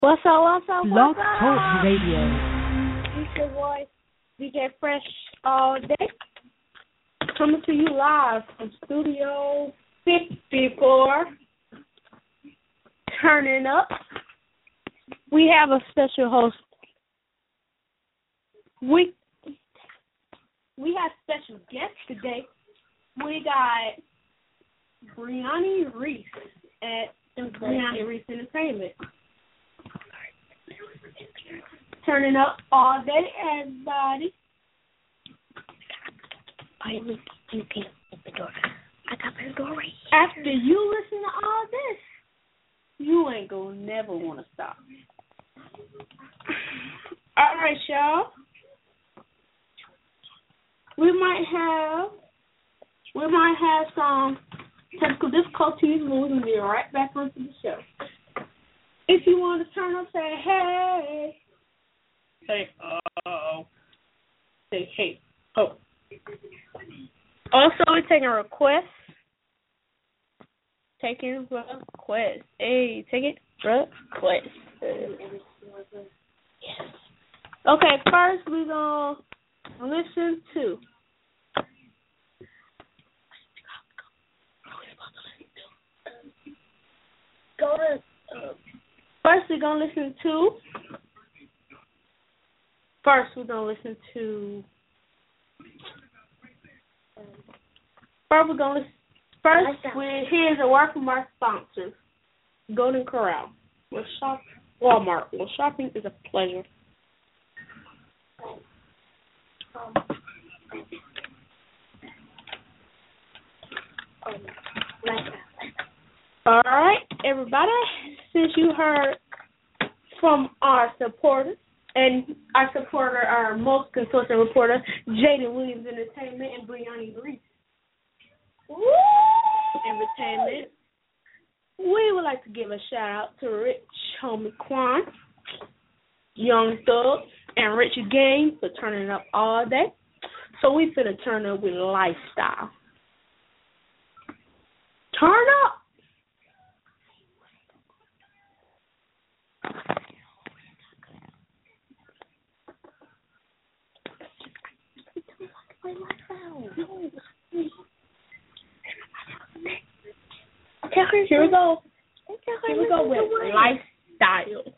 What's up, what's up, Blog what's up? Talk Radio. It's your boy, DJ Fresh all day. Coming to you live from Studio 54. Turning up. We have a special host. We have special guests today. We got Brianni Reese at Brianni Reese Entertainment. Turning up all day, everybody. Finally, you can open the door. I got my door right here. After you listen to all this, you ain't gonna never want to stop. All right, y'all. We might have some technical difficulties, but we're gonna be right back onto the show. If you want to turn up, say hey. Say oh. Say hey. Oh. Also, we're taking requests. Taking requests. Hey, take it. Requests. Yes. Okay, first we're going to listen to. First we're going to listen to. First we're going to listen to. Here's a word from our sponsors, Golden Corral. Walmart. Well, shopping is a pleasure. All right, everybody. Since you heard from our supporters, and our most consistent reporter, Jaden Williams Entertainment and Brianni Reese Entertainment, we would like to give a shout out to Rich Homie Quan, Young Thug, and Rich Gang for turning up all day. So we finna turn up with lifestyle. Turn up. Here we go. Here we go with Lifestyle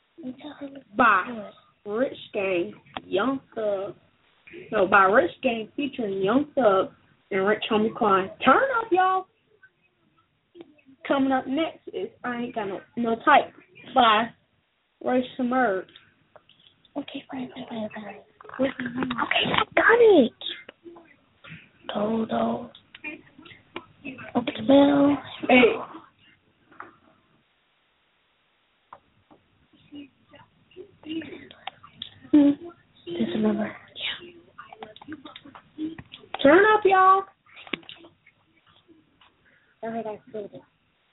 by Rich Gang, Young Thug. No, by Rich Gang featuring Young Thug and Rich Homie Klein. Turn up, y'all. Coming up next is I Ain't Got No Type by Ray Submerge. Okay, fine. Okay, I got it. Dodo. Open the bell. Hey. This number. Yeah. Turn up, y'all. All right, I feel it.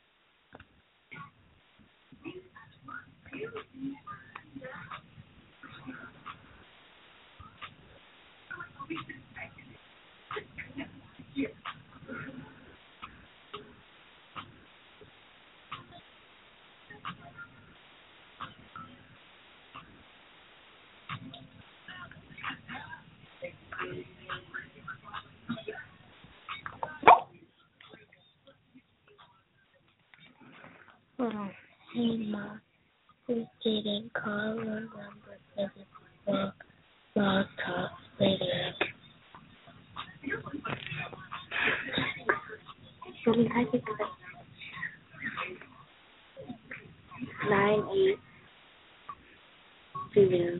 Hey, Ma, we didn't call the number 7 Blog Talk Radio. I think that's 982.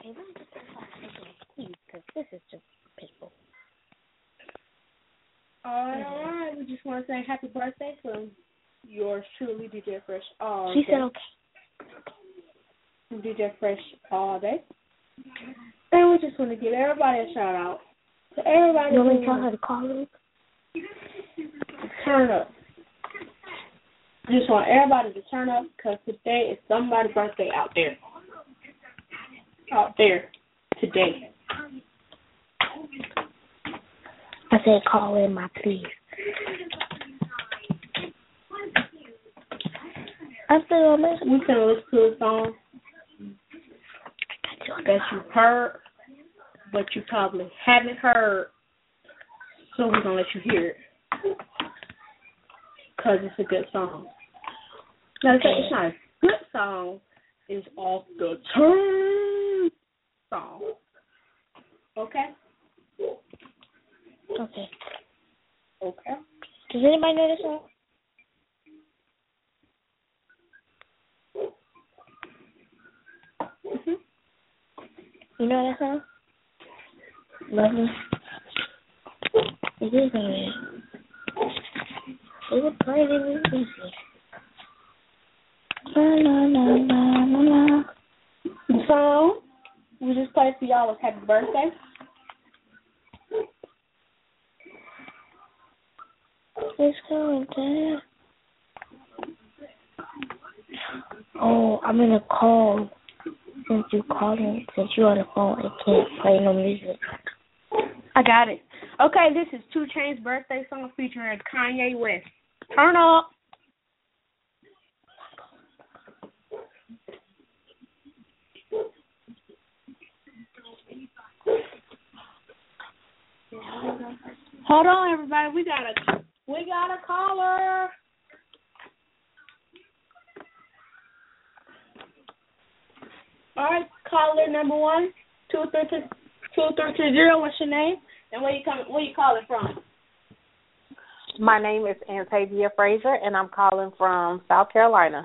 Okay, let me just again, please, because this is just pitiful. All right. We just want to say happy birthday from yours truly, DJ Fresh All She Day. said okay. DJ Fresh All Day. And we just want to give everybody a shout out. To everybody. You want me to tell her to call her? Turn up. I just want everybody to turn up because today is somebody's birthday out there. Out there. Today. I said call in my please. I'm still on this. We can listen to a song that you've heard, but you probably haven't heard. So we're going to let you hear it. Because it's a good song. Now, it's not a good song. It's off the turn song. Okay? Okay. Okay. Does anybody know this song? Mm-hmm. You know that song? Love Me. It is already. It was played in the music. La la la la la la. The song we just played for y'all was Happy Birthday. It's going down. Oh, I'm in a call. Since you're on the phone, I can't play no music. I got it. Okay, this is 2 Chainz's birthday song featuring Kanye West. Turn up. Hold on, everybody. We got a caller. All right, caller number 1, 2320. What's your name? And where you calling from? My name is Antavia Frazier, and I'm calling from South Carolina.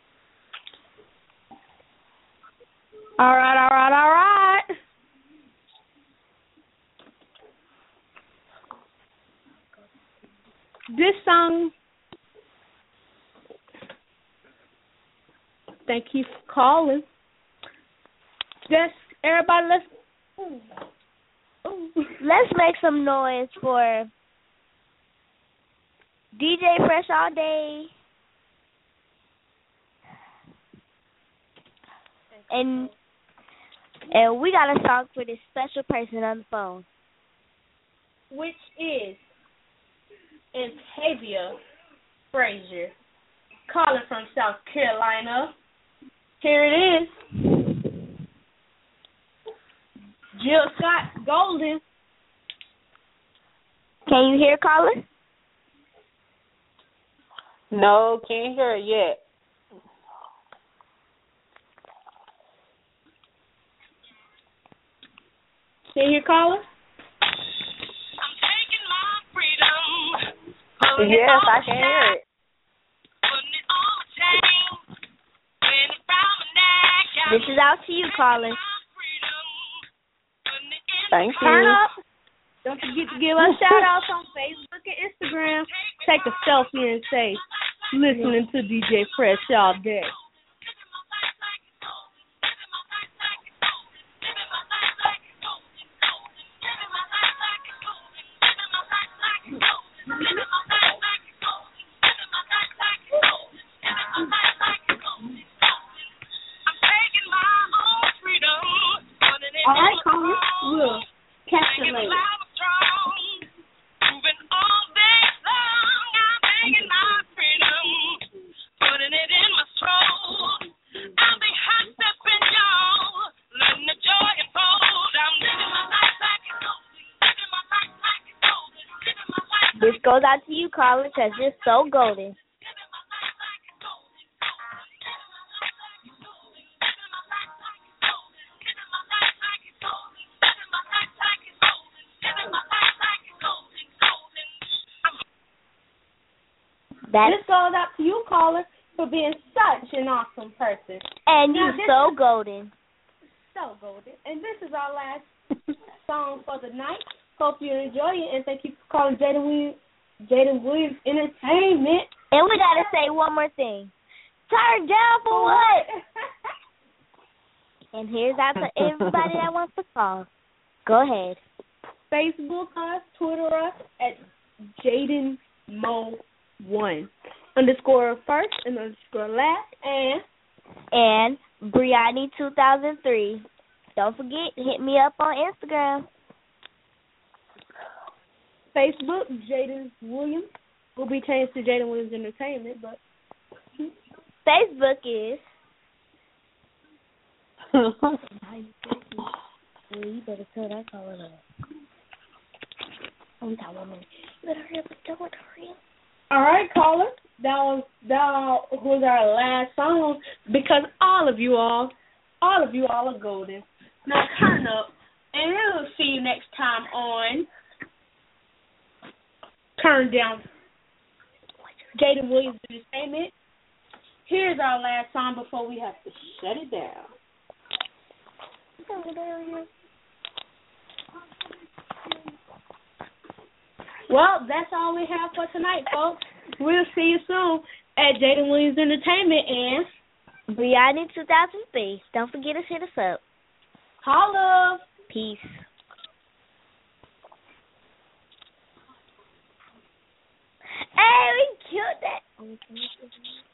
All right. This song, thank you for calling. Just everybody, let's make some noise for DJ Fresh All Day. And we got a song for this special person on the phone, which is Antavia Frazier, calling from South Carolina. Here it is. Jill Scott Golden. Can you hear caller? No, can't hear it yet. Can you hear caller? Yes, I can hear it. This is out to you, caller. Thank you. Turn up. Don't forget to give us shout-outs on Facebook and Instagram. Take a selfie and say, listening to DJ Fresh all day. All right, caller. We'll catch you later. This goes out to you, caller, because you're so golden. This goes out to you, caller, for being such an awesome person. And you're so golden. So show, Golden. And this is our last song for the night. Hope you enjoy it, and thank you for calling Jaden Williams Entertainment. And we got to say one more thing. Turn down for what? And here's out to everybody that wants to call. Go ahead. Facebook us, Twitter us at JadenMo1 _first and _last and Brianni 2003. Don't forget, hit me up on Instagram. Facebook Jaden Williams will be changed to Jaden Williams Entertainment, but Facebook is. You better tell that caller up. You better hurry up and tell it, hurry up. All right, caller. That was our last song because all of you all are golden. Now turn up, and we'll see you next time on Turn Down Jaden Williams Entertainment. Here's our last song before we have to shut it down. Well, that's all we have for tonight, folks. We'll see you soon at Jaden Williams Entertainment and Brianni 2003. Don't forget to hit us up. Holla. Peace. Hey, we killed that.